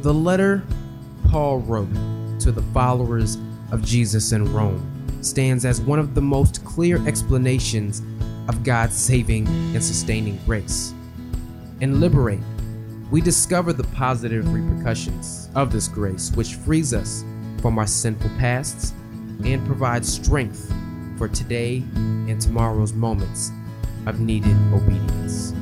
The letter Paul wrote to the followers of Jesus in Rome stands as one of the most clear explanations of God's saving and sustaining grace. In Liberate, we discover the positive repercussions of this grace, which frees us from our sinful pasts and provides strength for today and tomorrow's moments of needed obedience.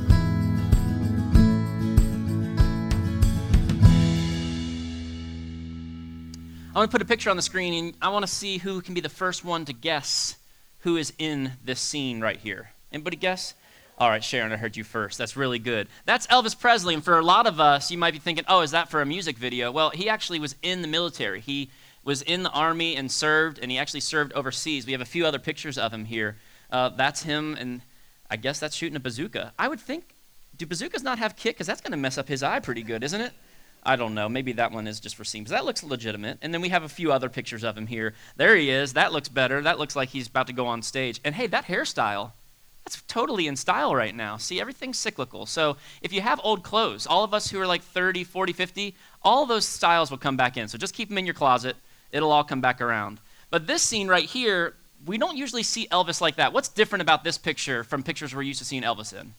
I want to put a picture on the screen, and I want to see who can be the first one to guess who is in this scene right here. Anybody guess? All right, Sharon, I heard you first. That's really good. That's Elvis Presley, and for a lot of us, you might be thinking, oh, is that for a music video? Well, he actually was in the military. He was in the Army and served, and he actually served overseas. We have a few other pictures of him here. That's him, and I guess that's shooting a bazooka. I would think, do bazookas not have kick? Because that's going to mess up his eye pretty good, isn't it? I don't know. Maybe that one is just for scenes. That looks legitimate. And then we have a few other pictures of him here. There he is. That looks better. That looks like he's about to go on stage. And hey, that hairstyle, that's totally in style right now. See, everything's cyclical. So if you have old clothes, all of us who are like 30, 40, 50, all those styles will come back in. So just keep them in your closet. It'll all come back around. But this scene right here, we don't usually see Elvis like that. What's different about this picture from pictures we're used to seeing Elvis in?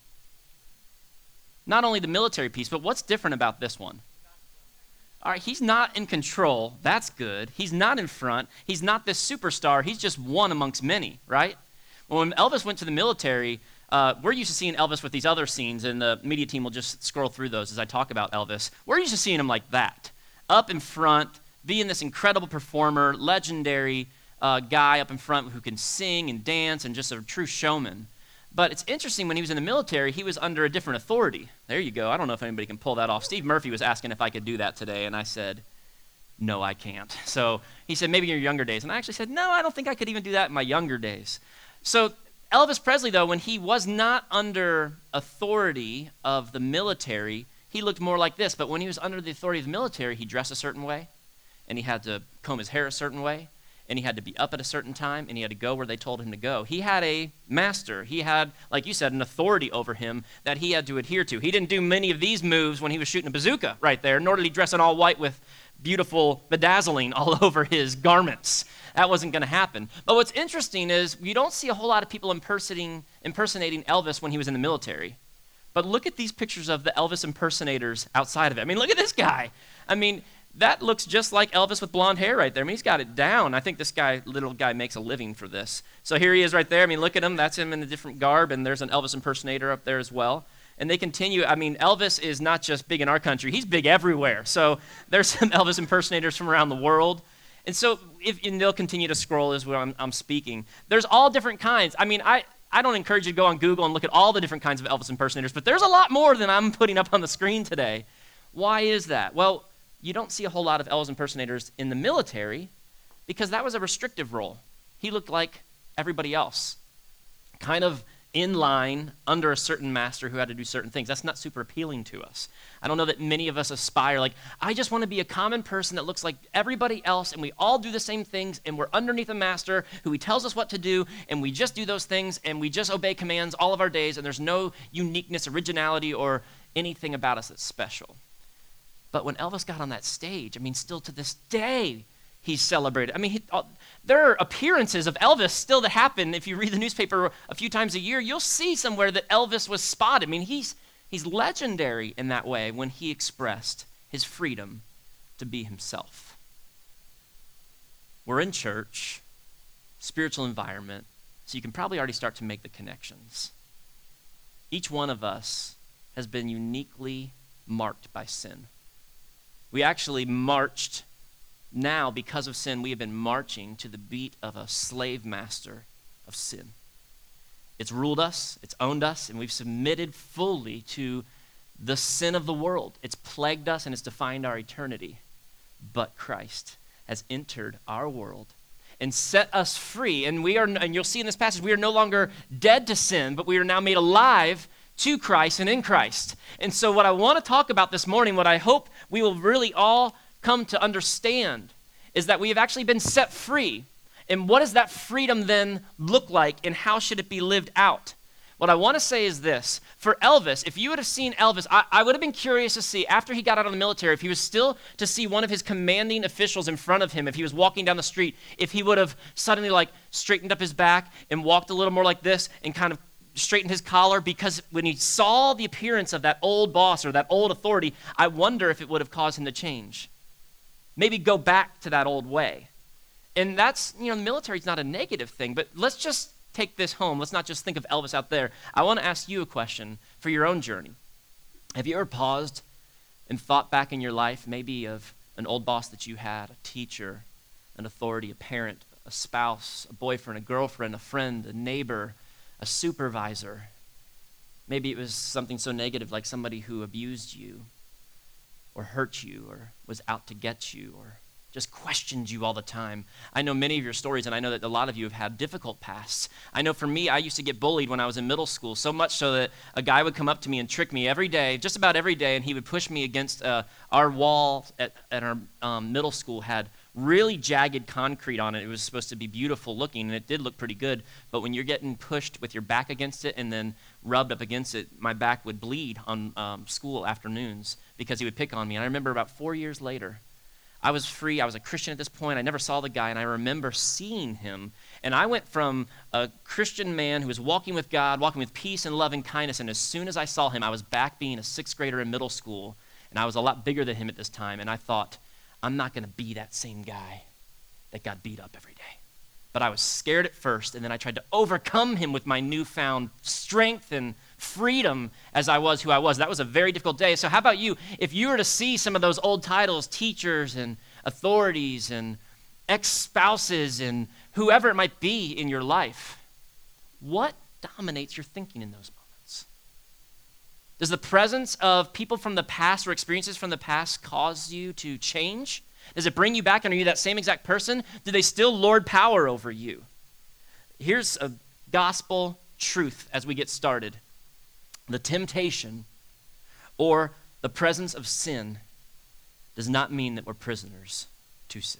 Not only the military piece, but what's different about this one? All right, he's not in control. That's good. He's not in front. He's not this superstar. He's just one amongst many, right? Well, when Elvis went to the military, we're used to seeing Elvis with these other scenes, and the media team will just scroll through those as I talk about Elvis. We're used to seeing him like that, up in front, being this incredible performer, legendary guy up in front who can sing and dance and just a true showman. But it's interesting, when he was in the military, he was under a different authority. There you go. I don't know if anybody can pull that off. Steve Murphy was asking if I could do that today, and I said, no, I can't. So he said, maybe in your younger days. And I actually said, no, I don't think I could even do that in my younger days. So Elvis Presley, though, when he was not under authority of the military, he looked more like this. But when he was under the authority of the military, he dressed a certain way, and he had to comb his hair a certain way, and he had to be up at a certain time, and he had to go where they told him to go. He had a master. He had, like you said, an authority over him that he had to adhere to. He didn't do many of these moves when he was shooting a bazooka right there, nor did he dress in all white with beautiful bedazzling all over his garments. That wasn't going to happen. But what's interesting is you don't see a whole lot of people impersonating Elvis when he was in the military. But look at these pictures of the Elvis impersonators outside of it. I mean, look at this guy. I mean, that looks just like Elvis with blonde hair right there. I mean, he's got it down. I think this little guy makes a living for this. So here he is right there. I mean, look at him. That's him in a different garb, and there's an Elvis impersonator up there as well. And they continue. I mean, Elvis is not just big in our country. He's big everywhere. So there's some Elvis impersonators from around the world. And so and they'll continue to scroll as I'm speaking. There's all different kinds. I mean, I don't encourage you to go on Google and look at all the different kinds of Elvis impersonators, but there's a lot more than I'm putting up on the screen today. Why is that? Well, you don't see a whole lot of Elvis impersonators in the military because that was a restrictive role. He looked like everybody else, kind of in line under a certain master who had to do certain things. That's not super appealing to us. I don't know that many of us aspire, like, I just want to be a common person that looks like everybody else, and we all do the same things, and we're underneath a master who he tells us what to do, and we just do those things, and we just obey commands all of our days, and there's no uniqueness, originality, or anything about us that's special. But when Elvis got on that stage, I mean, still to this day, he's celebrated. I mean, there are appearances of Elvis still that happen. If you read the newspaper a few times a year, you'll see somewhere that Elvis was spotted. I mean, he's legendary in that way when he expressed his freedom to be himself. We're in church, spiritual environment, so you can probably already start to make the connections. Each one of us has been uniquely marked by sin. We actually marched. Now, because of sin, we have been marching to the beat of a slave master of sin. It's ruled us, it's owned us, and we've submitted fully to the sin of the world. It's plagued us and it's defined our eternity. But Christ has entered our world and set us free. And you'll see in this passage, we are no longer dead to sin, but we are now made alive to Christ and in Christ. And so what I want to talk about this morning, what I hope we will really all come to understand, is that we have actually been set free. And what does that freedom then look like, and how should it be lived out? What I want to say is this. For Elvis, if you would have seen Elvis, I would have been curious to see, after he got out of the military, if he was still to see one of his commanding officials in front of him, if he was walking down the street, if he would have suddenly like straightened up his back and walked a little more like this and kind of straightened his collar, because when he saw the appearance of that old boss or that old authority, I wonder if it would have caused him to change. Maybe go back to that old way. And that's, the military's not a negative thing, but let's just take this home. Let's not just think of Elvis out there. I want to ask you a question for your own journey. Have you ever paused and thought back in your life, maybe of an old boss that you had, a teacher, an authority, a parent, a spouse, a boyfriend, a girlfriend, a friend, a neighbor, a supervisor? Maybe it was something so negative like somebody who abused you or hurt you or was out to get you or just questioned you all the time. I know many of your stories, and I know that a lot of you have had difficult pasts. I know for me, I used to get bullied when I was in middle school, so much so that a guy would come up to me and trick me every day, just about every day, and he would push me against our wall at our middle school had really jagged concrete on it. It was supposed to be beautiful looking, and it did look pretty good, but when you're getting pushed with your back against it and then rubbed up against it, my back would bleed on school afternoons because he would pick on me. And I remember about 4 years later, I was free. I was a Christian at this point. I never saw the guy, and I remember seeing him. And I went from a Christian man who was walking with God, walking with peace and love and kindness, and as soon as I saw him, I was back being a sixth grader in middle school, and I was a lot bigger than him at this time, and I thought, I'm not going to be that same guy that got beat up every day. But I was scared at first, and then I tried to overcome him with my newfound strength and freedom as I was who I was. That was a very difficult day. So how about you? If you were to see some of those old titles, teachers and authorities and ex-spouses and whoever it might be in your life, what dominates your thinking in those moments? Does the presence of people from the past or experiences from the past cause you to change? Does it bring you back, and are you that same exact person? Do they still lord power over you? Here's a gospel truth as we get started. The temptation or the presence of sin does not mean that we're prisoners to sin.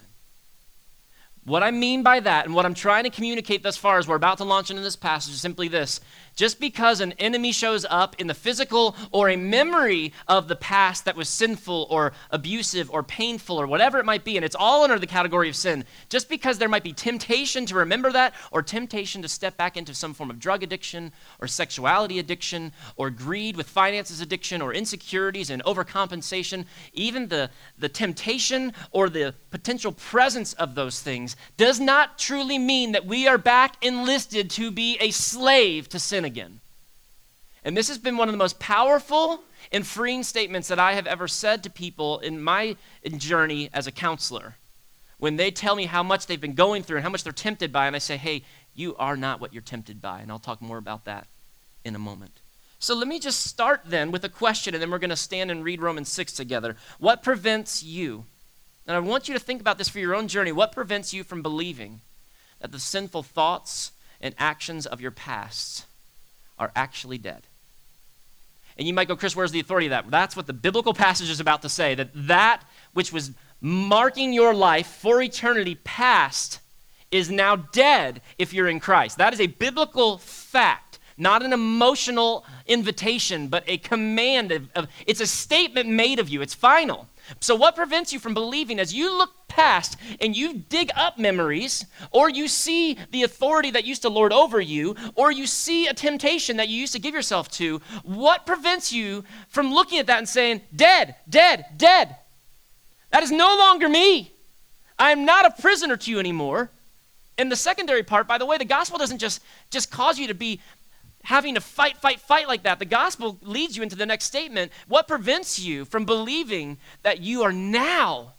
What I mean by that, and what I'm trying to communicate thus far as we're about to launch into this passage, is simply this. Just because an enemy shows up in the physical or a memory of the past that was sinful or abusive or painful or whatever it might be, and it's all under the category of sin, just because there might be temptation to remember that or temptation to step back into some form of drug addiction or sexuality addiction or greed with finances addiction or insecurities and overcompensation, even the temptation or the potential presence of those things does not truly mean that we are back enlisted to be a slave to sin again. And this has been one of the most powerful and freeing statements that I have ever said to people in my journey as a counselor. When they tell me how much they've been going through and how much they're tempted by, and I say, hey, you are not what you're tempted by. And I'll talk more about that in a moment. So let me just start then with a question, and then we're going to stand and read Romans 6 together. What prevents you? And I want you to think about this for your own journey. What prevents you from believing that the sinful thoughts and actions of your past are actually dead? And you might go, Chris, where's the authority of that? That's what the biblical passage is about to say, that which was marking your life for eternity past is now dead if you're in Christ. That is a biblical fact, not an emotional invitation, but a command. It's a statement made of you. It's final. So what prevents you from believing as you look past and you dig up memories, or you see the authority that used to lord over you, or you see a temptation that you used to give yourself to, what prevents you from looking at that and saying, dead, dead, dead? That is no longer me. I am not a prisoner to you anymore. And the secondary part, by the way, the gospel doesn't just cause you to be having to fight like that. The gospel leads you into the next statement. What prevents you from believing that you are now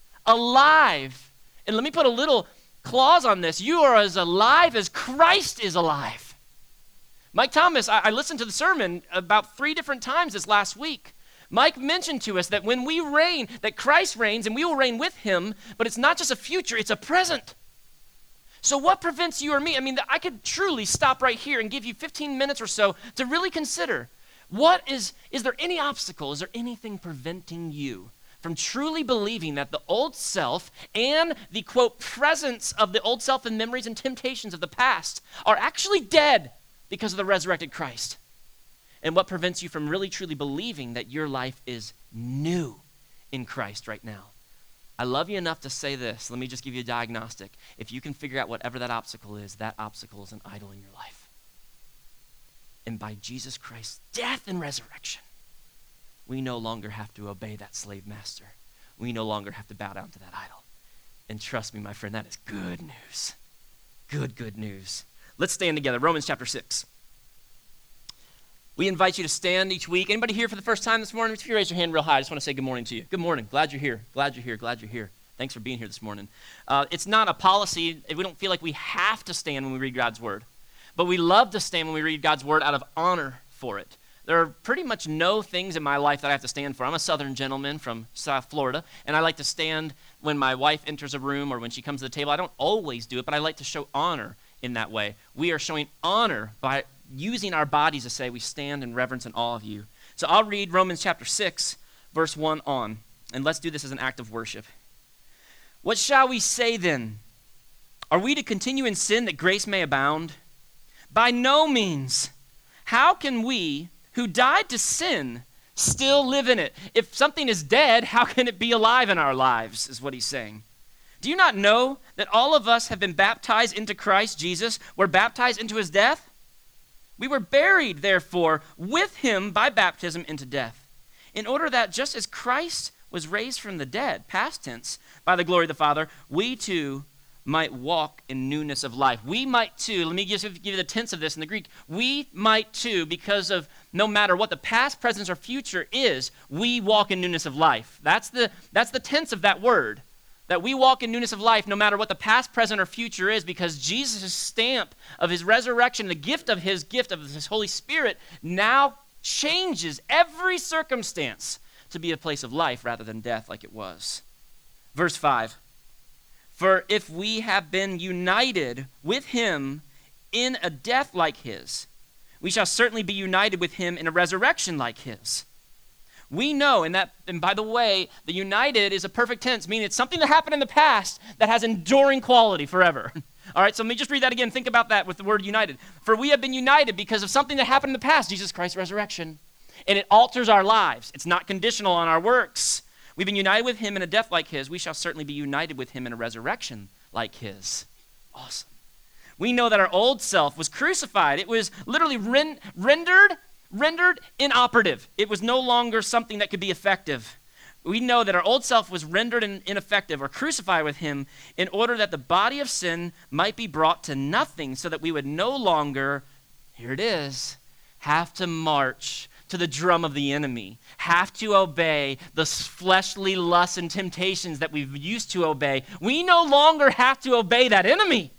alive? And let me put a little clause on this. You are as alive as Christ is alive. Mike Thomas, I listened to the sermon about 3 different times this last week. Mike mentioned to us that when we reign, that Christ reigns and we will reign with him, but it's not just a future, it's a present. So what prevents you or me? I mean, I could truly stop right here and give you 15 minutes or so to really consider, is there any obstacle? Is there anything preventing you from truly believing that the old self and the, quote, presence of the old self and memories and temptations of the past are actually dead because of the resurrected Christ. And what prevents you from really truly believing that your life is new in Christ right now? I love you enough to say this. Let me just give you a diagnostic. If you can figure out whatever that obstacle is an idol in your life. And by Jesus Christ's death and resurrection, we no longer have to obey that slave master. We no longer have to bow down to that idol. And trust me, my friend, that is good news. Good news. Let's stand together. Romans chapter 6. We invite you to stand each week. Anybody here for the first time this morning? If you raise your hand real high, I just want to say good morning to you. Good morning. Glad you're here. Glad you're here. Thanks for being here this morning. It's not a policy. We don't feel like we have to stand when we read God's word. But we love to stand when we read God's word out of honor for it. There are pretty much no things in my life that I have to stand for. I'm a Southern gentleman from South Florida, and I like to stand when my wife enters a room or when she comes to the table. I don't always do it, but I like to show honor in that way. We are showing honor by using our bodies to say we stand in reverence and awe of you. So I'll read Romans chapter 6, verse 1 on, and let's do this as an act of worship. What shall we say then? Are we to continue in sin that grace may abound? By no means. How can we who died to sin still live in it? If something is dead, how can it be alive in our lives, is what he's saying. Do you not know that all of us have been baptized into Christ Jesus? We're baptized into his death? We were buried, therefore, with him by baptism into death, in order that just as Christ was raised from the dead, past tense, by the glory of the Father, we too might walk in newness of life. We might too, let me give you the tense of this in the Greek, we might too, because of no matter what the past, present, or future is, we walk in newness of life. That's the tense of that word. That we walk in newness of life no matter what the past, present, or future is, because Jesus' stamp of his resurrection, the gift of his Holy Spirit, now changes every circumstance to be a place of life rather than death like it was. Verse 5, for if we have been united with him in a death like his, we shall certainly be united with him in a resurrection like his. We know, and by the way, the united is a perfect tense, meaning it's something that happened in the past that has enduring quality forever. All right, so let me just read that again. Think about that with the word united. For we have been united because of something that happened in the past, Jesus Christ's resurrection. And it alters our lives. It's not conditional on our works. We've been united with him in a death like his. We shall certainly be united with him in a resurrection like his. Awesome. We know that our old self was crucified. It was literally rendered inoperative. It was no longer something that could be effective. We know that our old self was rendered ineffective or crucified with him in order that the body of sin might be brought to nothing, so that we would no longer, here it is, have to march to the drum of the enemy, have to obey the fleshly lusts and temptations that we've used to obey. We no longer have to obey that enemy.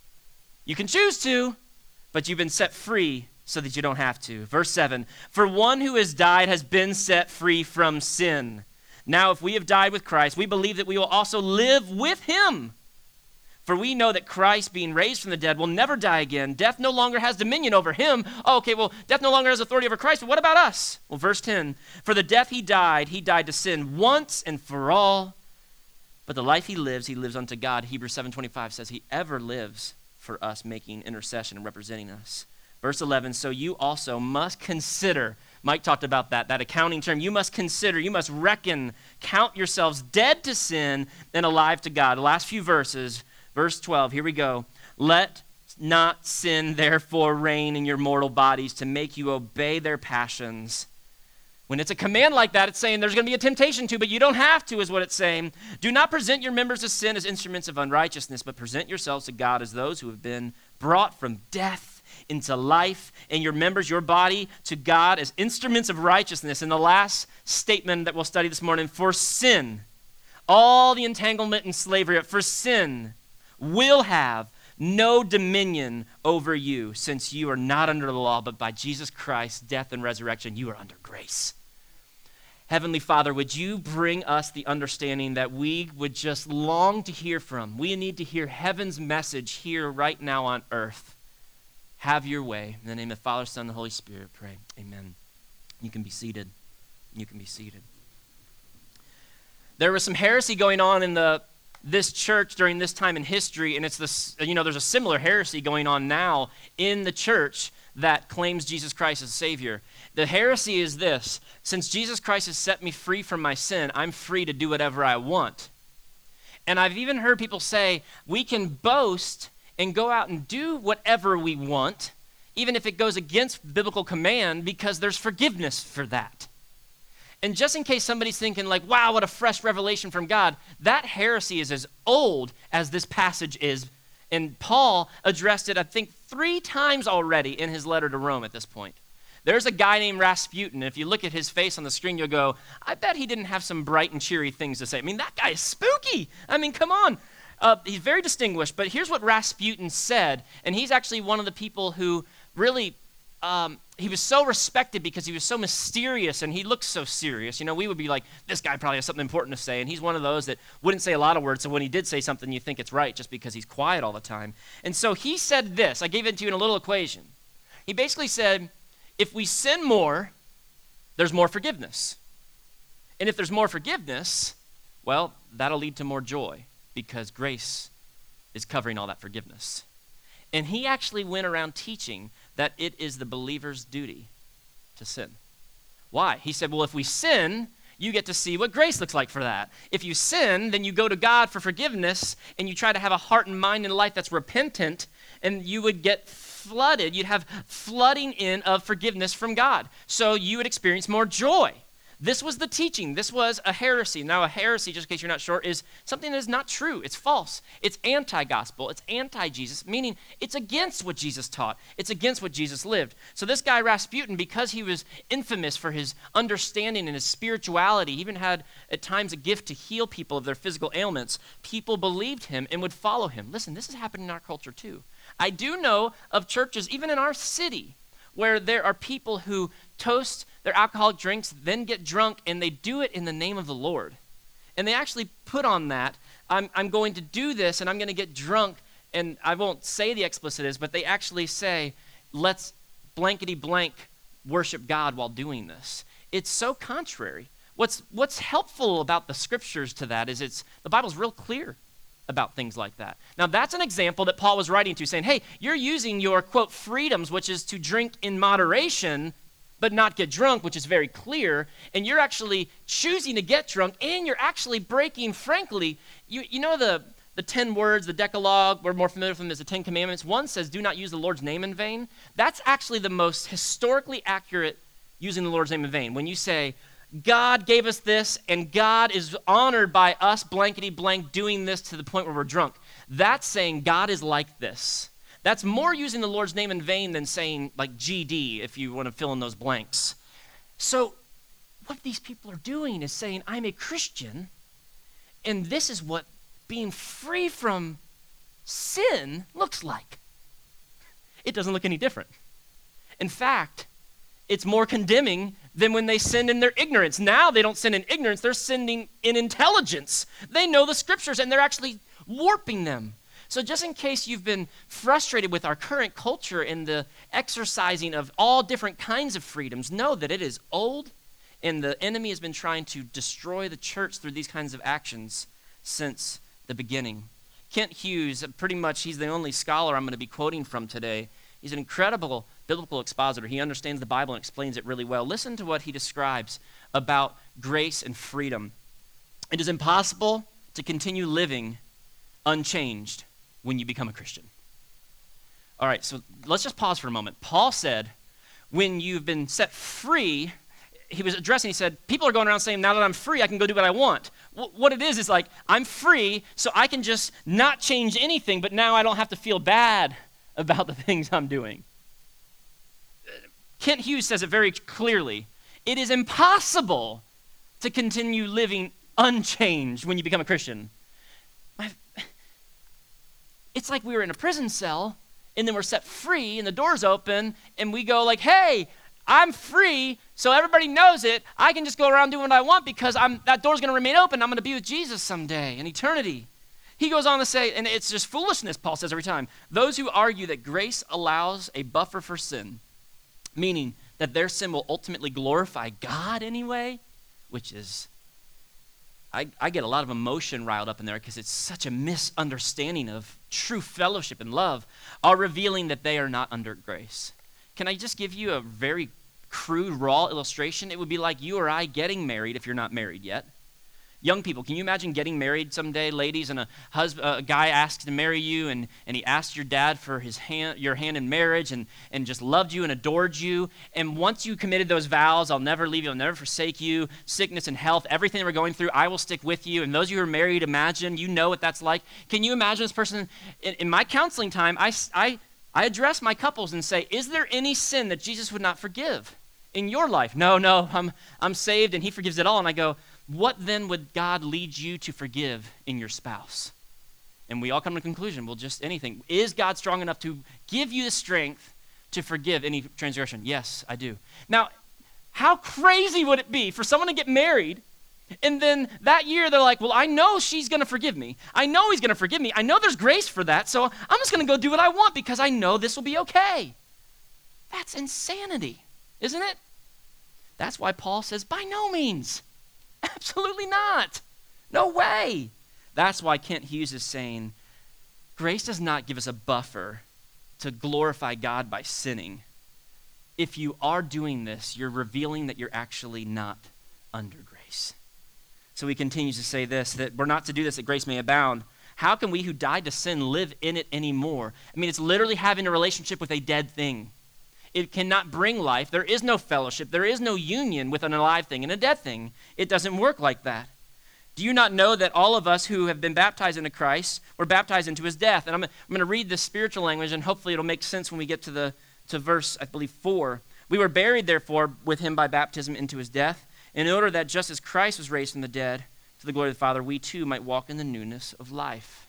You can choose to, but you've been set free so that you don't have to. Verse 7, for one who has died has been set free from sin. Now, if we have died with Christ, we believe that we will also live with him. For we know that Christ, being raised from the dead, will never die again. Death no longer has dominion over him. Oh, okay, well, death no longer has authority over Christ, but what about us? Well, verse 10, for the death he died to sin once and for all. But the life he lives unto God. Hebrews 7:25 says he ever lives for us, making intercession and representing us. Verse 11, so you also must consider, Mike talked about that accounting term, you must consider, you must reckon, count yourselves dead to sin and alive to God. The last few verses, verse 12, here we go. Let not sin therefore reign in your mortal bodies to make you obey their passions. When it's a command like that, it's saying there's going to be a temptation to, but you don't have to, is what it's saying. Do not present your members to sin as instruments of unrighteousness, but present yourselves to God as those who have been brought from death into life, and your members, your body, to God as instruments of righteousness. And the last statement that we'll study this morning, for sin, all the entanglement and slavery, for sin will have no dominion over you, since you are not under the law, but by Jesus Christ's death and resurrection, you are under grace. Heavenly Father, would you bring us the understanding that we would just long to hear from? We need to hear heaven's message here right now on earth. Have your way. In the name of the Father, Son, and the Holy Spirit, pray. Amen. You can be seated. You can be seated. There was some heresy going on in this church during this time in history, and it's this, there's a similar heresy going on now in the church that claims Jesus Christ as Savior. The heresy is this: since Jesus Christ has set me free from my sin, I'm free to do whatever I want. And I've even heard people say, we can boast and go out and do whatever we want, even if it goes against biblical command, because there's forgiveness for that. And just in case somebody's thinking like, wow, what a fresh revelation from God, that heresy is as old as this passage is. And Paul addressed it, I think, 3 times already in his letter to Rome at this point. There's a guy named Rasputin. If you look at his face on the screen, you'll go, I bet he didn't have some bright and cheery things to say. I mean, that guy is spooky. I mean, come on. He's very distinguished, but here's what Rasputin said, and he's actually one of the people who really, he was so respected because he was so mysterious and he looked so serious. You know, we would be like, this guy probably has something important to say, and he's one of those that wouldn't say a lot of words, so when he did say something, you think it's right just because he's quiet all the time. And so he said this, I gave it to you in a little equation. He basically said, if we sin more, there's more forgiveness. And if there's more forgiveness, well, that'll lead to more joy, because grace is covering all that forgiveness. And he actually went around teaching that it is the believer's duty to sin. Why? He said, well, if we sin, you get to see what grace looks like for that. If you sin, then you go to God for forgiveness, and you try to have a heart and mind and life that's repentant, and you would get flooded. You'd have flooding in of forgiveness from God. So you would experience more joy. This was the teaching. This was a heresy. Now, a heresy, just in case you're not sure, is something that is not true. It's false. It's anti-gospel. It's anti-Jesus, meaning it's against what Jesus taught. It's against what Jesus lived. So this guy, Rasputin, because he was infamous for his understanding and his spirituality, he even had at times a gift to heal people of their physical ailments, people believed him and would follow him. Listen, this is happening in our culture too. I do know of churches, even in our city, where there are people who toast their alcoholic drinks, then get drunk, and they do it in the name of the Lord. And they actually put on that, I'm going to do this, and I'm going to get drunk, and I won't say the explicit is, but they actually say, let's blankety blank worship God while doing this. It's so contrary. What's helpful about the scriptures to that is the Bible's real clear about things like that. Now, that's an example that Paul was writing to, saying, hey, you're using your, quote, freedoms, which is to drink in moderation, but not get drunk, which is very clear, and you're actually choosing to get drunk, and you're actually breaking, frankly, you know the 10 words, the Decalogue, we're more familiar with them as the 10 Commandments. One says, do not use the Lord's name in vain. That's actually the most historically accurate using the Lord's name in vain. When you say, God gave us this, and God is honored by us blankety blank doing this to the point where we're drunk. That's saying God is like this. That's more using the Lord's name in vain than saying like GD, if you want to fill in those blanks. So what these people are doing is saying, I'm a Christian, and this is what being free from sin looks like. It doesn't look any different. In fact, it's more condemning than when they sinned in their ignorance. Now they don't sin in ignorance, they're sinning in intelligence. They know the scriptures, and they're actually warping them. So just in case you've been frustrated with our current culture and the exercising of all different kinds of freedoms, know that it is old, and the enemy has been trying to destroy the church through these kinds of actions since the beginning. Kent Hughes, pretty much he's the only scholar I'm going to be quoting from today. He's an incredible biblical expositor. He understands the Bible and explains it really well. Listen to what he describes about grace and freedom. It is impossible to continue living unchanged when you become a Christian. All right, so let's just pause for a moment. Paul said, when you've been set free, he was addressing, he said, people are going around saying, now that I'm free, I can go do what I want. What it is like, I'm free, so I can just not change anything, but now I don't have to feel bad about the things I'm doing. Kent Hughes says it very clearly. It is impossible to continue living unchanged when you become a Christian. It's like we were in a prison cell, and then we're set free, and the door's open, and we go like, hey, I'm free, so everybody knows it. I can just go around doing what I want because that door's going to remain open. I'm going to be with Jesus someday in eternity. He goes on to say, and it's just foolishness, Paul says every time, those who argue that grace allows a buffer for sin, meaning that their sin will ultimately glorify God anyway, which is, I get a lot of emotion riled up in there because it's such a misunderstanding of true fellowship and love, are revealing that they are not under grace. can I just give you a very crude, raw illustration? It would be like you or I getting married if you're not married yet. Young people, can you imagine getting married someday, ladies, and a guy asks to marry you, and he asked your dad for your hand in marriage, and just loved you and adored you, and once you committed those vows, I'll never leave you, I'll never forsake you, sickness and health, everything we're going through, I will stick with you, and those of you who are married, imagine, you know what that's like. Can you imagine this person? In my counseling time, I address my couples and say, is there any sin that Jesus would not forgive in your life? No, I'm saved, and he forgives it all, and I go, what then would God lead you to forgive in your spouse? And we all come to a conclusion, well, just anything. Is God strong enough to give you the strength to forgive any transgression? Yes, I do. Now, how crazy would it be for someone to get married, and then that year they're like, well, I know she's going to forgive me. I know he's going to forgive me. I know there's grace for that, so I'm just going to go do what I want because I know this will be okay. That's insanity, isn't it? That's why Paul says, by no means. Absolutely not. No way. That's why Kent Hughes is saying, grace does not give us a buffer to glorify God by sinning. If you are doing this, you're revealing that you're actually not under grace. So he continues to say this, that we're not to do this that grace may abound. How can we who died to sin live in it anymore? I mean, it's literally having a relationship with a dead thing. It cannot bring life. There is no fellowship. There is no union with an alive thing and a dead thing. It doesn't work like that. Do you not know that all of us who have been baptized into Christ were baptized into his death? And I'm going to read this spiritual language, and hopefully it'll make sense when we get to verse, I believe, 4. We were buried, therefore, with him by baptism into his death, in order that just as Christ was raised from the dead to the glory of the Father, we too might walk in the newness of life.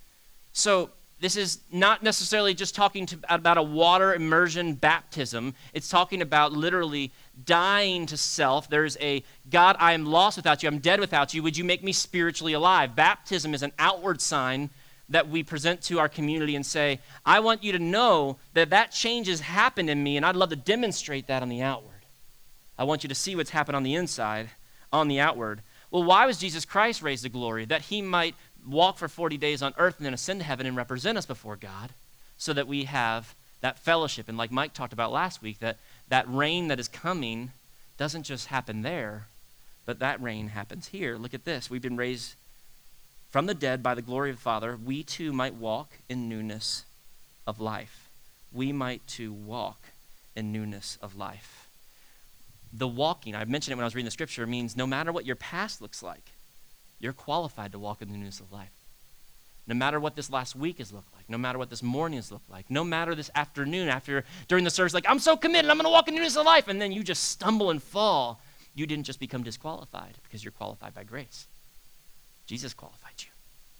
So, this is not necessarily just talking about a water immersion baptism. It's talking about literally dying to self. There's a, God, I am lost without you. I'm dead without you. Would you make me spiritually alive? Baptism is an outward sign that we present to our community and say, I want you to know that change has happened in me, and I'd love to demonstrate that on the outward. I want you to see what's happened on the inside, on the outward. Well, why was Jesus Christ raised to glory? That he might walk for 40 days on earth and then ascend to heaven and represent us before God so that we have that fellowship. And like Mike talked about last week, that reign that is coming doesn't just happen there, but that reign happens here. Look at this. We've been raised from the dead by the glory of the Father. We too might walk in newness of life. We might too walk in newness of life. The walking, I mentioned it when I was reading the scripture, means no matter what your past looks like, you're qualified to walk in the newness of life. No matter what this last week has looked like, no matter what this morning has looked like, no matter this afternoon during the service, like, I'm so committed, I'm going to walk in the newness of life, and then you just stumble and fall. You didn't just become disqualified because you're qualified by grace. Jesus qualified you.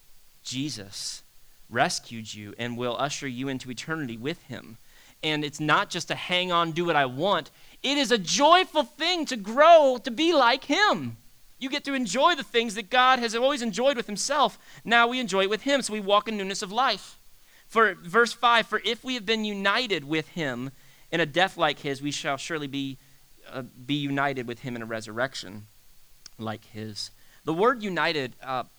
Jesus rescued you and will usher you into eternity with him. And it's not just to hang on, do what I want. It is a joyful thing to grow to be like him. You get to enjoy the things that God has always enjoyed with himself. Now we enjoy it with him, so we walk in newness of life. For verse 5, for if we have been united with him in a death like his, we shall surely be united with him in a resurrection like his. The word united,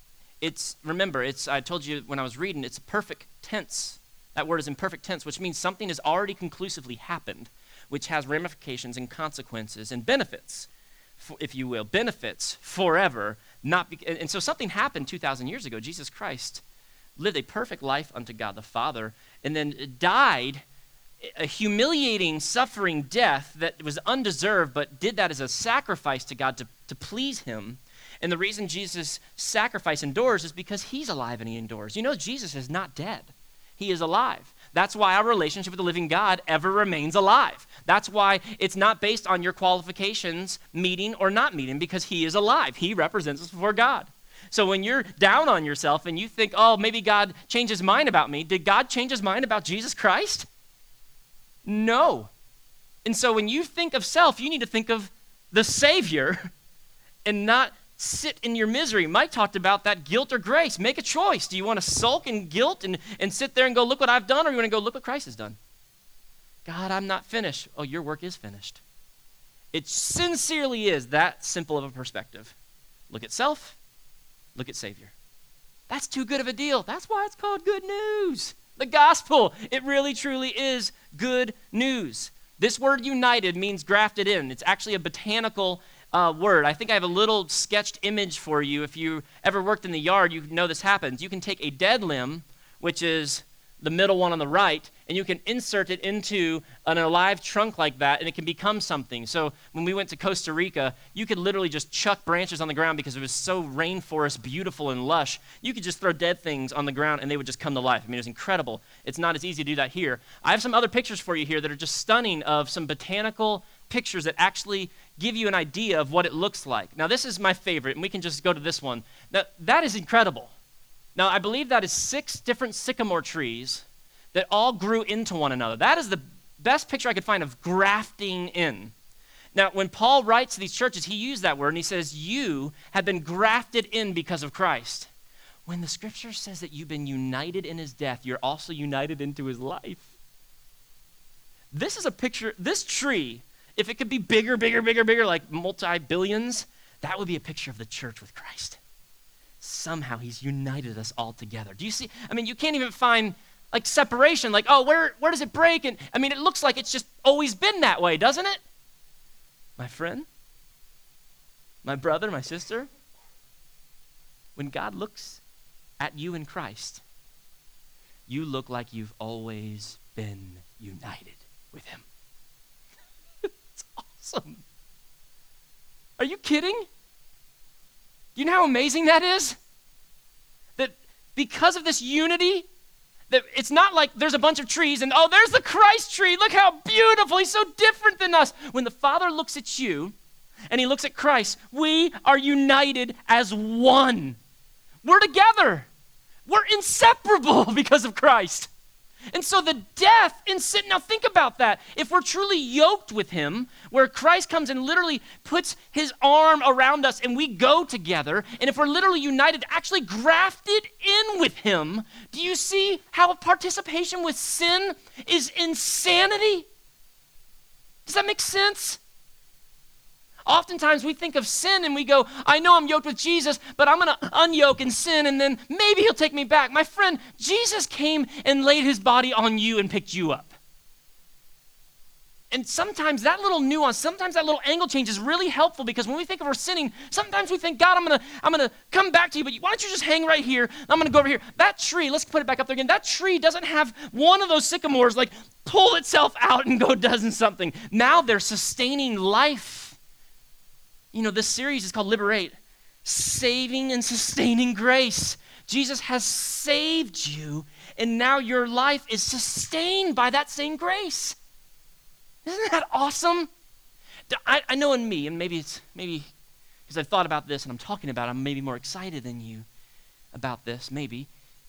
I told you when I was reading, it's a perfect tense. That word is in perfect tense, which means something has already conclusively happened, which has ramifications and consequences and benefits, if you will, benefits forever. And so something happened 2,000 years ago. Jesus Christ lived a perfect life unto God the Father and then died a humiliating, suffering death that was undeserved, but did that as a sacrifice to God to please him. And the reason Jesus' sacrifice endures is because he's alive and he endures. You know, Jesus is not dead. He is alive. That's why our relationship with the living God ever remains alive. That's why it's not based on your qualifications meeting or not meeting, because he is alive. He represents us before God. So when you're down on yourself and you think, oh, maybe God changed his mind about me, did God change his mind about Jesus Christ? No. And so when you think of self, you need to think of the Savior and not sit in your misery. Mike talked about that guilt or grace. Make a choice. Do you want to sulk in guilt and sit there and go, look what I've done, or you want to go, look what Christ has done? God, I'm not finished. Oh, your work is finished. It sincerely is that simple of a perspective. Look at self, look at Savior. That's too good of a deal. That's why it's called good news. The gospel, it really truly is good news. This word united means grafted in. It's actually a botanical word. I think I have a little sketched image for you. If you ever worked in the yard, you know this happens. You can take a dead limb, which is the middle one on the right, and you can insert it into an alive trunk like that, and it can become something. So when we went to Costa Rica, you could literally just chuck branches on the ground because it was so rainforest, beautiful and lush. You could just throw dead things on the ground, and they would just come to life. I mean, it was incredible. It's not as easy to do that here. I have some other pictures for you here that are just stunning of some botanical pictures that actually give you an idea of what it looks like. Now, this is my favorite, and we can just go to this one. Now, that is incredible. Now, I believe that is 6 different sycamore trees that all grew into one another. That is the best picture I could find of grafting in. Now, when Paul writes to these churches, he used that word, and he says, you have been grafted in because of Christ. When the scripture says that you've been united in his death, you're also united into his life. This is a picture, this tree, if it could be bigger, like multi-billions, that would be a picture of the church with Christ. Somehow he's united us all together. Do you see? I mean, you can't even find like separation, like, oh, where does it break? And I mean, it looks like it's just always been that way, doesn't it? My friend, my brother, my sister, when God looks at you in Christ, you look like you've always been united with him. It's awesome. Are you kidding? You know how amazing that is? That because of this unity, that it's not like there's a bunch of trees and, oh, there's the Christ tree. Look how beautiful. He's so different than us. When the Father looks at you and he looks at Christ, we are united as one. We're together. We're inseparable because of Christ. And so the death in sin, now think about that. If we're truly yoked with him, where Christ comes and literally puts his arm around us and we go together, and if we're literally united, actually grafted in with him, do you see how participation with sin is insanity? Does that make sense? Oftentimes we think of sin and we go, I know I'm yoked with Jesus, but I'm going to unyoke and sin and then maybe he'll take me back. My friend, Jesus came and laid his body on you and picked you up. And sometimes that little nuance, sometimes that little angle change is really helpful because when we think of our sinning, sometimes we think, God, I'm gonna come back to you, but why don't you just hang right here? I'm going to go over here. That tree, let's put it back up there again. That tree doesn't have one of those sycamores like pull itself out and go does something. Now they're sustaining life. You know, this series is called Liberate, Saving and Sustaining Grace. Jesus has saved you, and now your life is sustained by that same grace. Isn't that awesome? I know in me, and maybe because I've thought about this and I'm talking about it, I'm maybe more excited than you about this, maybe.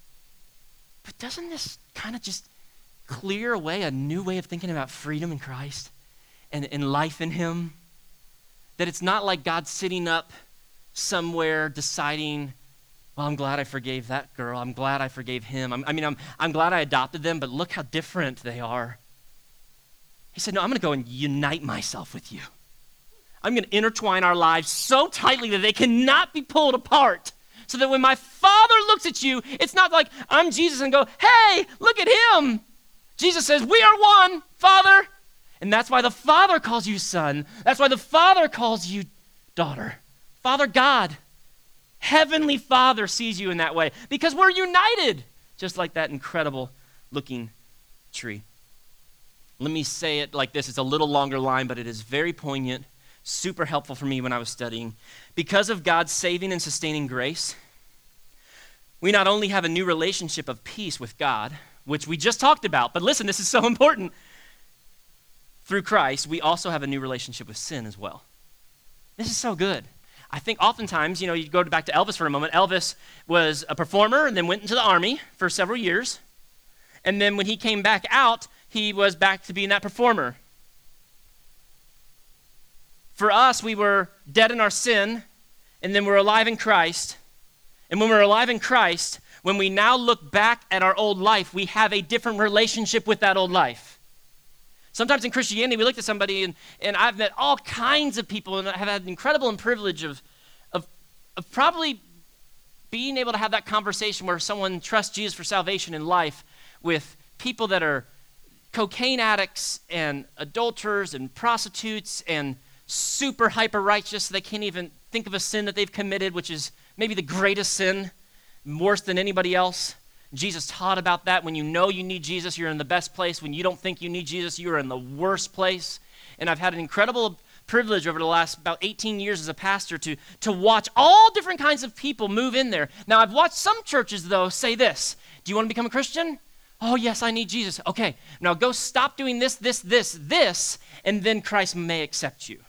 But doesn't this kind of just clear away a new way of thinking about freedom in Christ and life in him? That it's not like God sitting up somewhere deciding, well, I'm glad I forgave that girl. I'm glad I forgave him. I'm glad I adopted them, but look how different they are. He said, no, I'm going to go and unite myself with you. I'm going to intertwine our lives so tightly that they cannot be pulled apart. So that when my Father looks at you, it's not like I'm Jesus and go, hey, look at him. Jesus says, we are one, Father. And that's why the Father calls you son. That's why the Father calls you daughter. Father God, Heavenly Father sees you in that way because we're united, just like that incredible looking tree. Let me say it like this. It's a little longer line, but it is very poignant, super helpful for me when I was studying. Because of God's saving and sustaining grace, we not only have a new relationship of peace with God, which we just talked about, but listen, this is so important. Through Christ, we also have a new relationship with sin as well. This is so good. I think oftentimes, you go back to Elvis for a moment. Elvis was a performer and then went into the army for several years. And then when he came back out, he was back to being that performer. For us, we were dead in our sin, and then we're alive in Christ. And when we're alive in Christ, when we now look back at our old life, we have a different relationship with that old life. Sometimes in Christianity, we look at somebody, and I've met all kinds of people, and have had the incredible privilege of probably being able to have that conversation where someone trusts Jesus for salvation in life with people that are cocaine addicts and adulterers and prostitutes and super hyper righteous. They can't even think of a sin that they've committed, which is maybe the greatest sin, worse than anybody else. Jesus taught about that. When you know you need Jesus, you're in the best place. When you don't think you need Jesus, you're in the worst place. And I've had an incredible privilege over the last about 18 years as a pastor to watch all different kinds of people move in there. Now, I've watched some churches, though, say this. Do you want to become a Christian? Oh, yes, I need Jesus. Okay, now go stop doing this, and then Christ may accept you.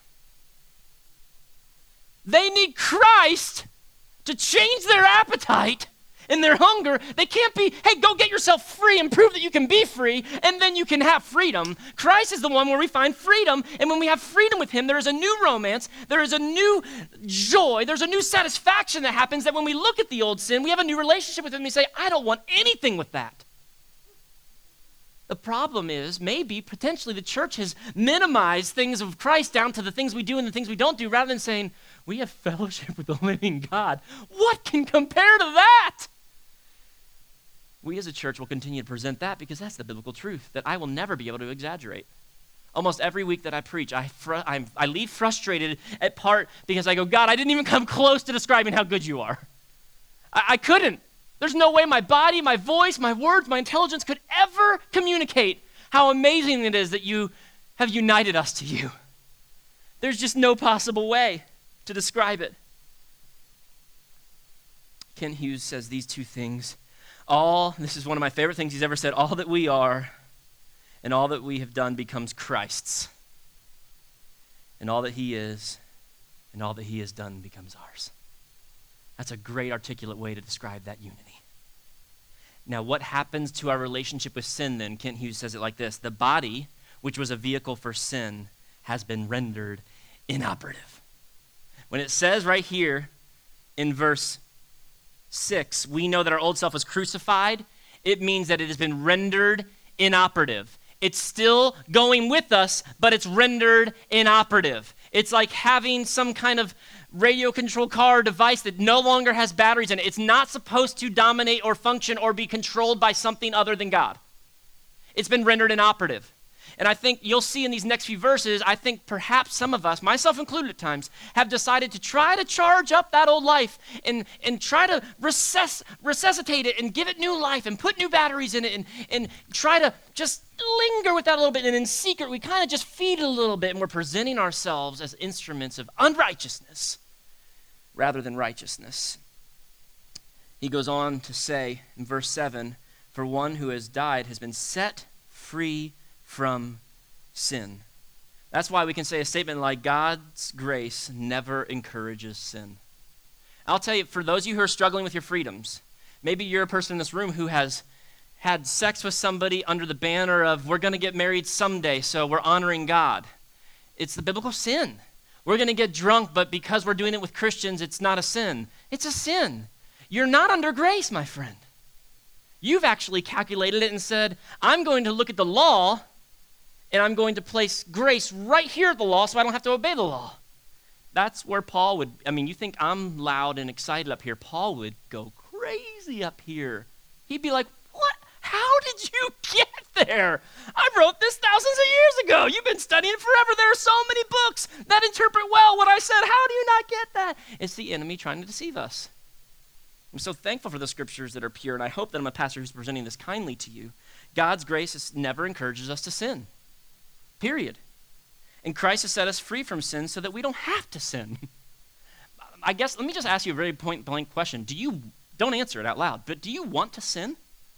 They need Christ to change their appetite and their hunger. They can't be, hey, go get yourself free and prove that you can be free, and then you can have freedom. Christ is the one where we find freedom, and when we have freedom with him, there is a new romance, there is a new joy, there's a new satisfaction that happens, that when we look at the old sin, we have a new relationship with him, and we say, I don't want anything with that. The problem is, maybe, potentially, the church has minimized things of Christ down to the things we do and the things we don't do, rather than saying, we have fellowship with the living God. What can compare to that? We as a church will continue to present that because that's the biblical truth that I will never be able to exaggerate. Almost every week that I preach, I leave frustrated at part because I go, God, I didn't even come close to describing how good you are. I couldn't. There's no way my body, my voice, my words, my intelligence could ever communicate how amazing it is that you have united us to you. There's just no possible way to describe it. Ken Hughes says these two things. This is one of my favorite things he's ever said, all that we are and all that we have done becomes Christ's. And all that he is and all that he has done becomes ours. That's a great articulate way to describe that unity. Now, what happens to our relationship with sin then? Kent Hughes says it like this. The body, which was a vehicle for sin, has been rendered inoperative. When it says right here in verse 6, we know that our old self was crucified, it means that it has been rendered inoperative. It's still going with us, but it's rendered inoperative. It's like having some kind of radio control car device that no longer has batteries in it. It's not supposed to dominate or function or be controlled by something other than God. It's been rendered inoperative. And I think you'll see in these next few verses, I think perhaps some of us, myself included at times, have decided to try to charge up that old life and try to resuscitate it and give it new life and put new batteries in it and try to just linger with that a little bit. And in secret, we kind of just feed it a little bit, and we're presenting ourselves as instruments of unrighteousness rather than righteousness. He goes on to say in verse 7, for one who has died has been set free from sin. That's why we can say a statement like, God's grace never encourages sin. I'll tell you, for those of you who are struggling with your freedoms, maybe you're a person in this room who has had sex with somebody under the banner of, we're going to get married someday, so we're honoring God. It's the biblical sin. We're going to get drunk, but because we're doing it with Christians, it's not a sin. It's a sin. You're not under grace, my friend. You've actually calculated it and said, I'm going to look at the law and I'm going to place grace right here at the law so I don't have to obey the law. That's where Paul would, you think I'm loud and excited up here. Paul would go crazy up here. He'd be like, what? How did you get there? I wrote this thousands of years ago. You've been studying forever. There are so many books that interpret well what I said. How do you not get that? It's the enemy trying to deceive us. I'm so thankful for the scriptures that are pure, and I hope that I'm a pastor who's presenting this kindly to you. God's grace never encourages us to sin. Period. And Christ has set us free from sin so that we don't have to sin. I guess, let me just ask you a very point-blank question. Don't answer it out loud, but do you want to sin?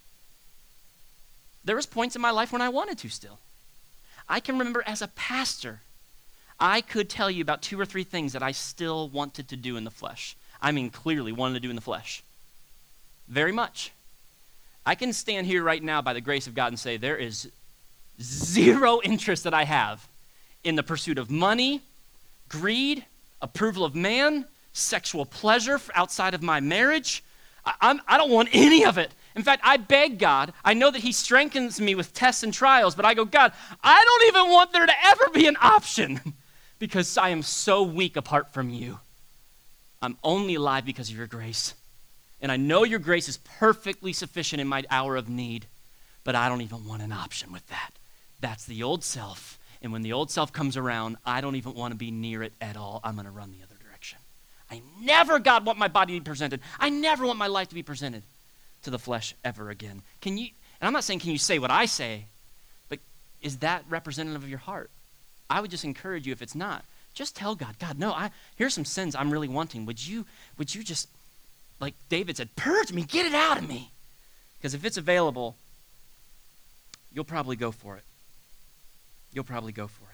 There was points in my life when I wanted to still. I can remember as a pastor, I could tell you about 2 or 3 things that I still wanted to do in the flesh. Clearly wanted to do in the flesh. Very much. I can stand here right now by the grace of God and say there is zero interest that I have in the pursuit of money, greed, approval of man, sexual pleasure outside of my marriage. I don't want any of it. In fact, I beg God. I know that he strengthens me with tests and trials, but I go, God, I don't even want there to ever be an option because I am so weak apart from you. I'm only alive because of your grace. And I know your grace is perfectly sufficient in my hour of need, but I don't even want an option with that That's the old self. And when the old self comes around, I don't even want to be near it at all. I'm going to run the other direction. I never, God, want my body to be presented. I never want my life to be presented to the flesh ever again. Can you, and I'm not saying can you say what I say, but is that representative of your heart? I would just encourage you, if it's not, just tell God, God, no, here's some sins I'm really wanting. Would you just, like David said, purge me, get it out of me. Because if it's available, you'll probably go for it. You'll probably go for it.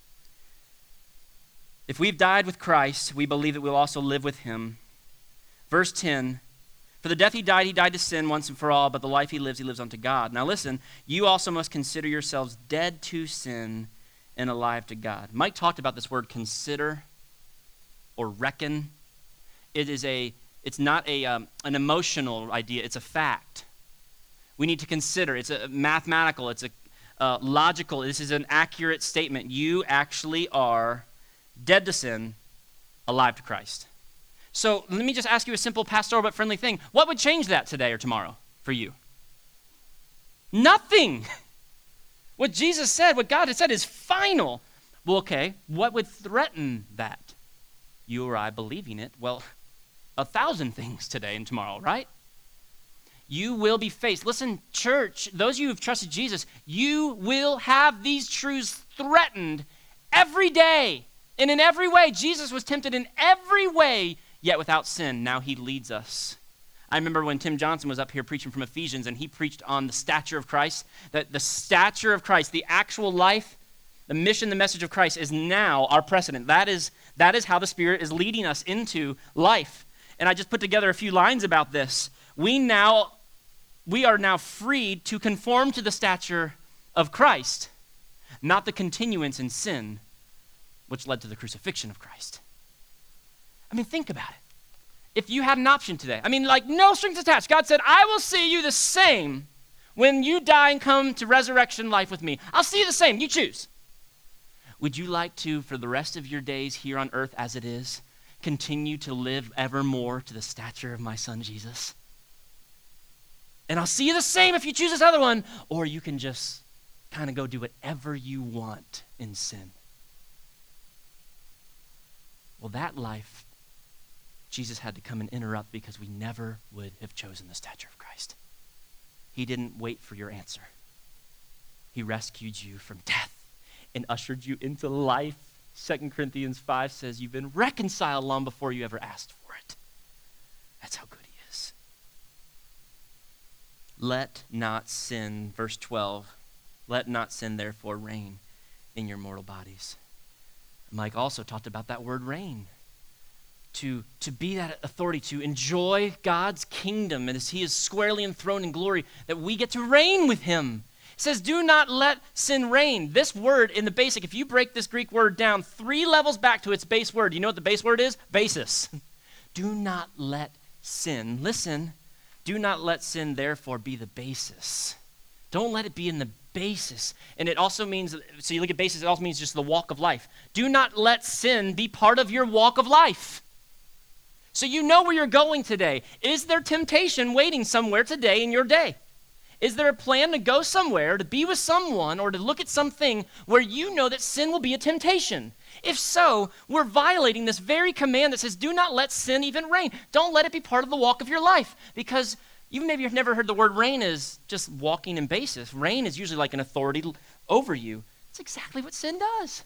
If we've died with Christ, we believe that we'll also live with him. Verse 10, for the death he died to sin once and for all, but the life he lives unto God. Now listen, you also must consider yourselves dead to sin and alive to God. Mike talked about this word consider or reckon. It's not an emotional idea, it's a fact. We need to consider. It's a mathematical, it's a logical, this is an accurate statement. You actually are dead to sin, alive to Christ. So let me just ask you a simple pastoral but friendly thing. What would change that today or tomorrow for you? Nothing. What Jesus said, what God has said is final. Well, okay, what would threaten that? You or I believing it? Well, 1,000 things today and tomorrow, right? You will be faced. Listen, church, those of you who've trusted Jesus, you will have these truths threatened every day. And in every way, Jesus was tempted in every way, yet without sin. Now he leads us. I remember when Tim Johnson was up here preaching from Ephesians, and he preached on the stature of Christ, that the stature of Christ, the actual life, the mission, the message of Christ is now our precedent. That is how the Spirit is leading us into life. And I just put together a few lines about this. We are now freed to conform to the stature of Christ, not the continuance in sin, which led to the crucifixion of Christ. I mean, think about it. If you had an option today, no strings attached. God said, I will see you the same when you die and come to resurrection life with me. I'll see you the same. You choose. Would you like to, for the rest of your days here on earth as it is, continue to live evermore to the stature of my son Jesus? And I'll see you the same if you choose this other one, or you can just kind of go do whatever you want in sin. Well, that life, Jesus had to come and interrupt because we never would have chosen the stature of Christ. He didn't wait for your answer. He rescued you from death and ushered you into life. 2 Corinthians 5 says you've been reconciled long before you ever asked for it. That's how good he is. Let not sin, verse 12, let not sin therefore reign in your mortal bodies. Mike also talked about that word reign. To be that authority, to enjoy God's kingdom, and as he is squarely enthroned in glory, that we get to reign with him. It says, do not let sin reign. This word in the basic, if you break this Greek word down 3 levels back to its base word, you know what the base word is? Basis. Do not let sin, listen, do not let sin therefore be the basis. Don't let it be in the basis. And it also means, so you look at basis, it also means just the walk of life. Do not let sin be part of your walk of life. So you know where you're going today. Is there temptation waiting somewhere today in your day? Is there a plan to go somewhere, to be with someone, or to look at something where you know that sin will be a temptation? If so, we're violating this very command that says, do not let sin even reign. Don't let it be part of the walk of your life. Because you maybe have never heard the word reign as just walking in basis. Reign is usually like an authority over you. It's exactly what sin does.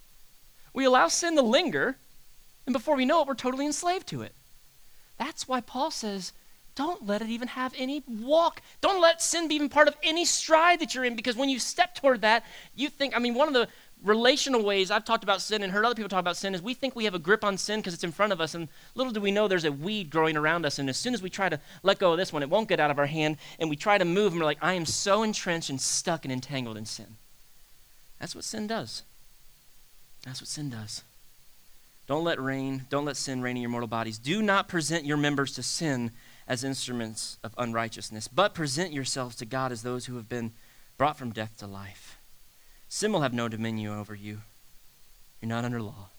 We allow sin to linger, and before we know it, we're totally enslaved to it. That's why Paul says, don't let it even have any walk. Don't let sin be even part of any stride that you're in, because when you step toward that, you think, one of the relational ways I've talked about sin and heard other people talk about sin is we think we have a grip on sin because it's in front of us, and little do we know there's a weed growing around us, and as soon as we try to let go of this one, it won't get out of our hand, and we try to move, and we're like, I am so entrenched and stuck and entangled in sin. That's what sin does. That's what sin does. Don't let sin reign in your mortal bodies. Do not present your members to sin as instruments of unrighteousness, but present yourselves to God as those who have been brought from death to life. Sin will have no dominion over you. You're not under law.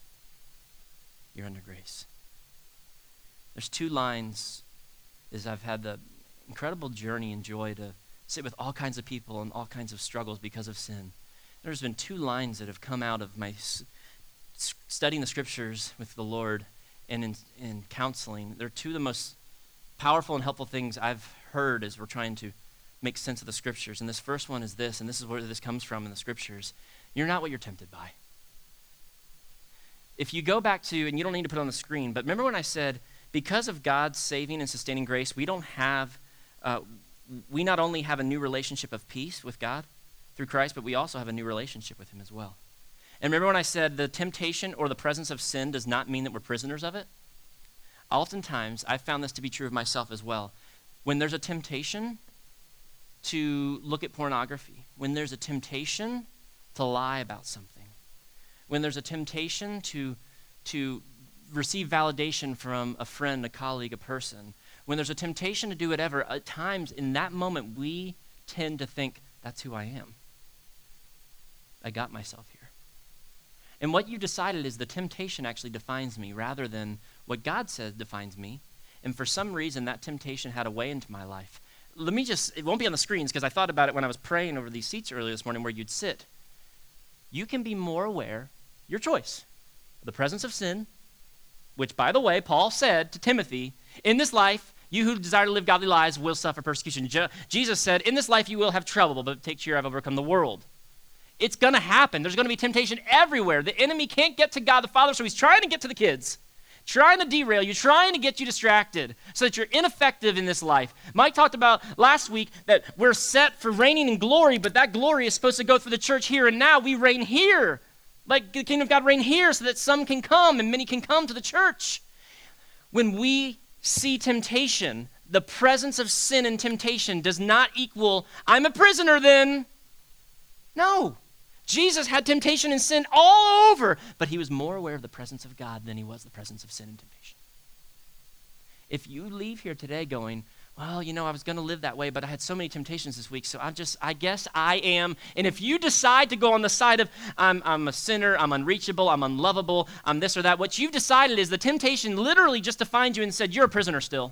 You're under grace. There's 2 lines as I've had the incredible journey and joy to sit with all kinds of people and all kinds of struggles because of sin. there's been two lines that have come out of my studying the scriptures with the Lord and in counseling. They're two of the most powerful and helpful things I've heard as we're trying to make sense of the scriptures. And this first one is this, and this is where this comes from in the scriptures. You're not what you're tempted by. If you go back to, and you don't need to put it on the screen, but remember when I said, because of God's saving and sustaining grace, we not only have a new relationship of peace with God through Christ, but we also have a new relationship with him as well. And remember when I said the temptation or the presence of sin does not mean that we're prisoners of it? Oftentimes, I've found this to be true of myself as well. When there's a temptation to look at pornography, when there's a temptation to lie about something, when there's a temptation to receive validation from a friend, a colleague, a person, when there's a temptation to do whatever, at times in that moment we tend to think, that's who I am. I got myself here. And what you decided is the temptation actually defines me rather than what God says defines me. And for some reason, that temptation had a way into my life. It won't be on the screens because I thought about it when I was praying over these seats earlier this morning where you'd sit. You can be more aware, your choice, of the presence of sin, which, by the way, Paul said to Timothy, in this life, you who desire to live godly lives will suffer persecution. Jesus said, in this life you will have trouble, but take cheer, I've overcome the world. It's going to happen. There's going to be temptation everywhere. The enemy can't get to God the Father, so he's trying to get to the kids, trying to derail you, trying to get you distracted so that you're ineffective in this life. Mike talked about last week that we're set for reigning in glory, but that glory is supposed to go through the church here and now. We reign here. Like the kingdom of God reign here so that some can come and many can come to the church. When we see temptation, the presence of sin and temptation does not equal, I'm a prisoner then. No. Jesus had temptation and sin all over, but he was more aware of the presence of God than he was the presence of sin and temptation. If you leave here today going, well, I was going to live that way, but I had so many temptations this week, so I guess I am. And if you decide to go on the side of, I'm a sinner, I'm unreachable, I'm unlovable, I'm this or that, what you've decided is the temptation literally just defined you and said, you're a prisoner still.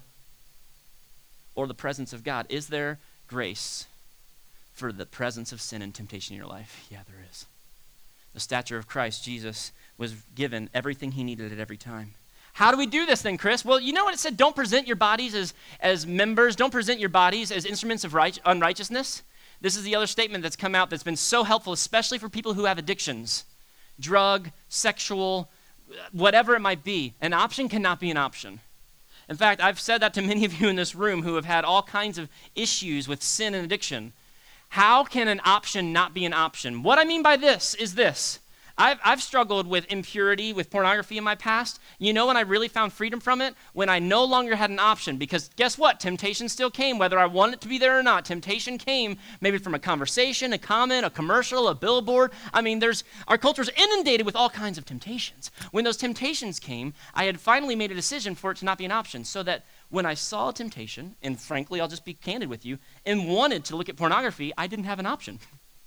Or the presence of God. Is there grace for the presence of sin and temptation in your life? Yeah, there is. The stature of Christ, Jesus, was given everything he needed at every time. How do we do this then, Chris? Well, you know what it said? Don't present your bodies as members. Don't present your bodies as instruments of unrighteousness. This is the other statement that's come out that's been so helpful, especially for people who have addictions. Drug, sexual, whatever it might be. An option cannot be an option. In fact, I've said that to many of you in this room who have had all kinds of issues with sin and addiction. How can an option not be an option? What I mean by this is this. I've struggled with impurity, with pornography in my past. You know when I really found freedom from it? When I no longer had an option. Because guess what? Temptation still came, whether I wanted it to be there or not. Temptation came maybe from a conversation, a comment, a commercial, a billboard. Our culture is inundated with all kinds of temptations. When those temptations came, I had finally made a decision for it to not be an option. So that when I saw a temptation, and frankly, I'll just be candid with you, and wanted to look at pornography, I didn't have an option.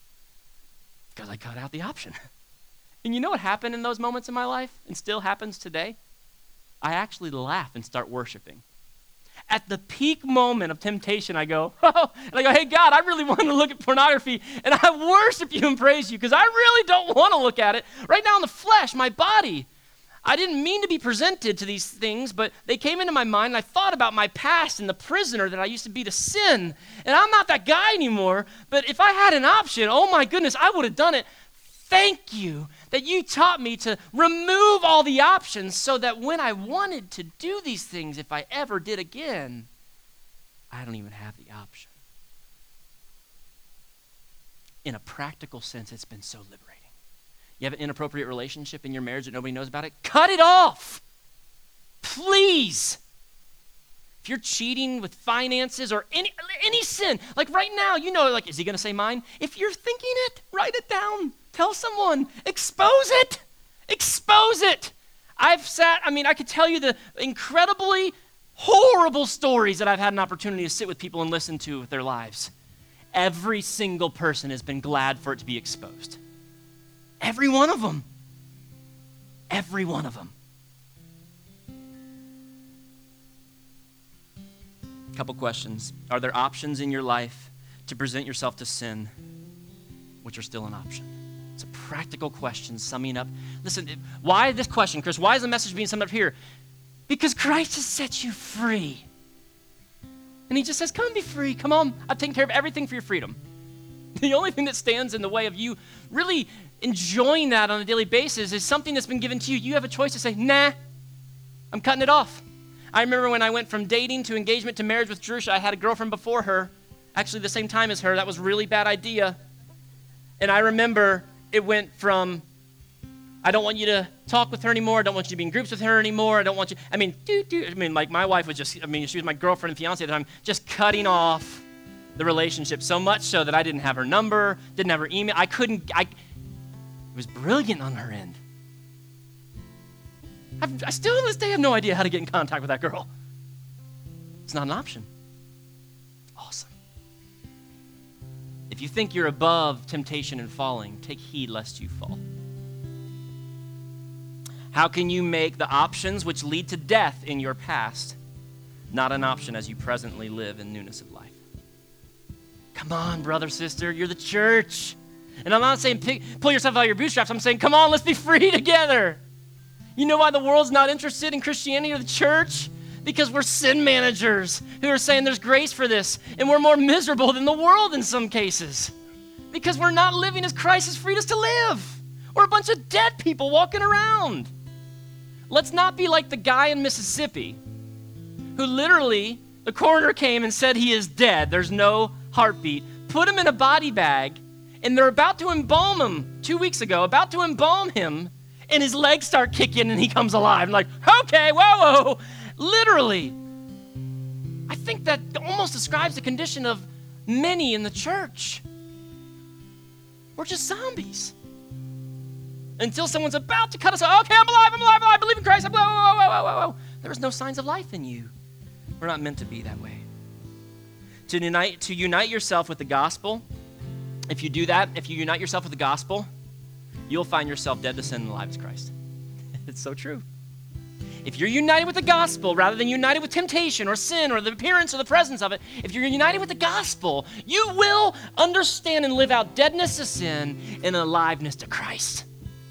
Because I cut out the option. And you know what happened in those moments in my life and still happens today? I actually laugh and start worshiping. At the peak moment of temptation, I go, oh, and I go, hey, God, I really want to look at pornography, and I worship you and praise you because I really don't want to look at it. Right now in the flesh, my body, I didn't mean to be presented to these things, but they came into my mind, and I thought about my past and the prisoner that I used to be to sin, and I'm not that guy anymore, but if I had an option, oh my goodness, I would have done it. Thank you that you taught me to remove all the options so that when I wanted to do these things, if I ever did again, I don't even have the option. In a practical sense, it's been so liberating. You have an inappropriate relationship in your marriage that nobody knows about it? Cut it off. Please. If you're cheating with finances or any sin, like right now, is he going to say mine? If you're thinking it, write it down. Tell someone. Expose it. Expose it. I could tell you the incredibly horrible stories that I've had an opportunity to sit with people and listen to with their lives. Every single person has been glad for it to be exposed. Every one of them. Every one of them. Couple questions. Are there options in your life to present yourself to sin which are still an option? practical questions summing up. Listen, why this question, Chris? Why is the message being summed up here? Because Christ has set you free. And he just says, come and be free. Come on, I've taken care of everything for your freedom. The only thing that stands in the way of you really enjoying that on a daily basis is something that's been given to you. You have a choice to say, nah, I'm cutting it off. I remember when I went from dating to engagement to marriage with Jerusha, I had a girlfriend before her, actually the same time as her. That was a really bad idea. And I remember it went from, I don't want you to talk with her anymore. I don't want you to be in groups with her anymore. I don't want you, like my wife was just, she was my girlfriend and fiance at the time, just cutting off the relationship so much so that I didn't have her number, didn't have her email. It was brilliant on her end. I still to this day have no idea how to get in contact with that girl. It's not an option. Awesome. If you think you're above temptation and falling, take heed lest you fall. How can you make the options which lead to death in your past not an option as you presently live in newness of life? Come on, brother, sister, you're the church. And I'm not saying pull yourself out of your bootstraps. I'm saying, come on, let's be free together. You know why the world's not interested in Christianity or the church? Because we're sin managers who are saying there's grace for this, and we're more miserable than the world in some cases because we're not living as Christ has freed us to live. We're a bunch of dead people walking around. Let's not be like the guy in Mississippi who literally, the coroner came and said he is dead. There's no heartbeat. Put him in a body bag, and they're about to embalm him 2 weeks ago, about to embalm him, and his legs start kicking and he comes alive. I'm like, okay, whoa. Literally. I think that almost describes the condition of many in the church. We're just zombies. Until someone's about to cut us off. Okay, I'm alive, I believe in Christ. Whoa. There's no signs of life in you. We're not meant to be that way. To unite yourself with the gospel, if you do that, if you unite yourself with the gospel, you'll find yourself dead to sin and alive as Christ. It's so true. If you're united with the gospel rather than united with temptation or sin or the appearance or the presence of it, if you're united with the gospel, you will understand and live out deadness to sin and aliveness to Christ.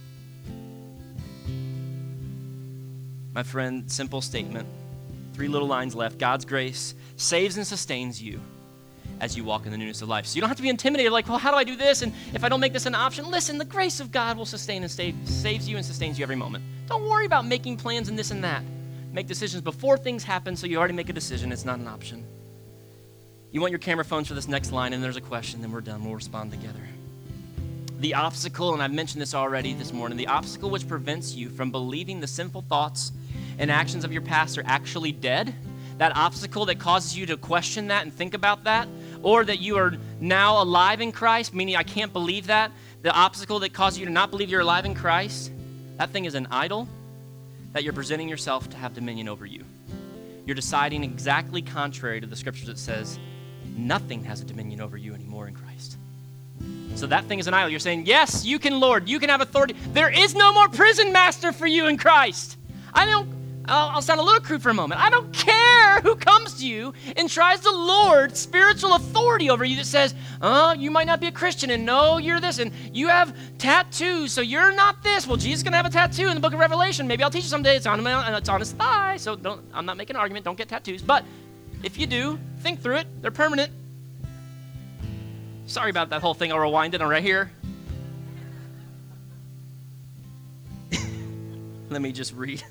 My friend, simple statement, 3 little lines left. God's grace saves and sustains you as you walk in the newness of life. So you don't have to be intimidated like, well, how do I do this? And if I don't make this an option, listen, the grace of God will sustain and saves you and sustains you every moment. Don't worry about making plans and this and that. Make decisions before things happen so you already make a decision. It's not an option. You want your camera phones for this next line, and there's a question, then we're done. We'll respond together. The obstacle, and I've mentioned this already this morning, the obstacle which prevents you from believing the sinful thoughts and actions of your past are actually dead, that obstacle that causes you to question that and think about that, or that you are now alive in Christ, meaning I can't believe that, the obstacle that causes you to not believe you're alive in Christ, that thing is an idol that you're presenting yourself to have dominion over you. You're deciding exactly contrary to the scriptures that says nothing has a dominion over you anymore in Christ. So that thing is an idol. You're saying, yes, you can, Lord, you can have authority. There is no more prison master for you in Christ. I'll sound a little crude for a moment. I don't care who comes to you and tries to lord spiritual authority over you that says, oh, you might not be a Christian, and no, you're this, and you have tattoos, so you're not this. Well, Jesus is going to have a tattoo in the book of Revelation. Maybe I'll teach you someday. It's on his thigh, so I'm not making an argument. Don't get tattoos. But if you do, think through it. They're permanent. Sorry about that whole thing. I'll rewind it on right here. Let me just read.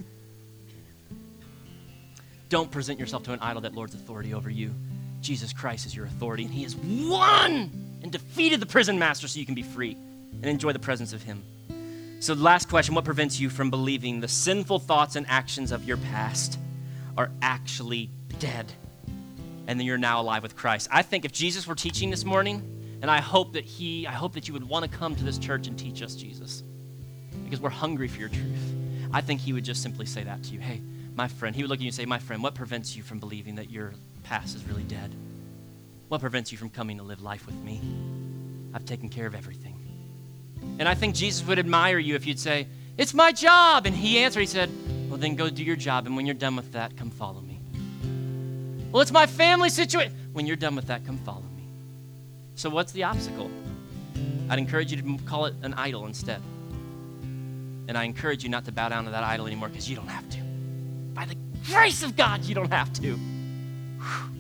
Don't present yourself to an idol that lords authority over you. Jesus Christ is your authority, and he has won and defeated the prison master so you can be free and enjoy the presence of him. So the last question, what prevents you from believing the sinful thoughts and actions of your past are actually dead, and then you're now alive with Christ? I think if Jesus were teaching this morning, and I hope that you would want to come to this church and teach us Jesus, because we're hungry for your truth. I think he would just simply say that to you. Hey, my friend, he would look at you and say, my friend, what prevents you from believing that your past is really dead? What prevents you from coming to live life with me? I've taken care of everything. And I think Jesus would admire you if you'd say, it's my job. And he answered, he said, well, then go do your job. And when you're done with that, come follow me. Well, it's my family situation. When you're done with that, come follow me. So what's the obstacle? I'd encourage you to call it an idol instead. And I encourage you not to bow down to that idol anymore, because you don't have to. By the grace of God, you don't have to. Whew.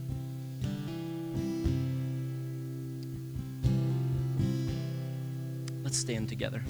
Let's stand together.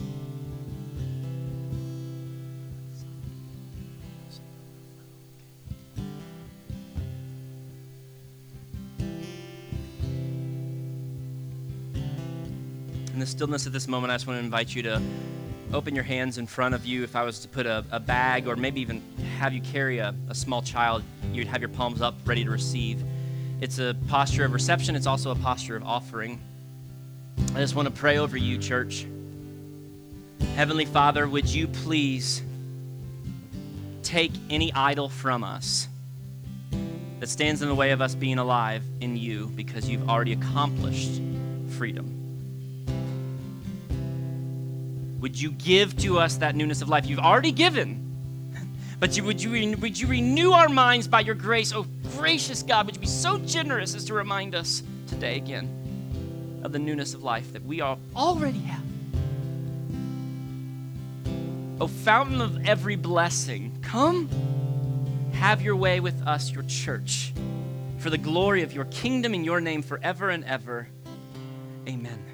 In the stillness of this moment, I just want to invite you to open your hands in front of you. If I was to put a bag, or maybe even have you carry a small child, you'd have your palms up ready to receive. It's a posture of reception. It's also a posture of offering. I just want to pray over you, church. Heavenly Father, would you please take any idol from us that stands in the way of us being alive in you, because you've already accomplished freedom. Would you give to us that newness of life you've already given? But would you renew our minds by your grace? Oh, gracious God, would you be so generous as to remind us today again of the newness of life that we already have. Oh, fountain of every blessing, come, have your way with us, your church, for the glory of your kingdom in your name forever and ever. Amen.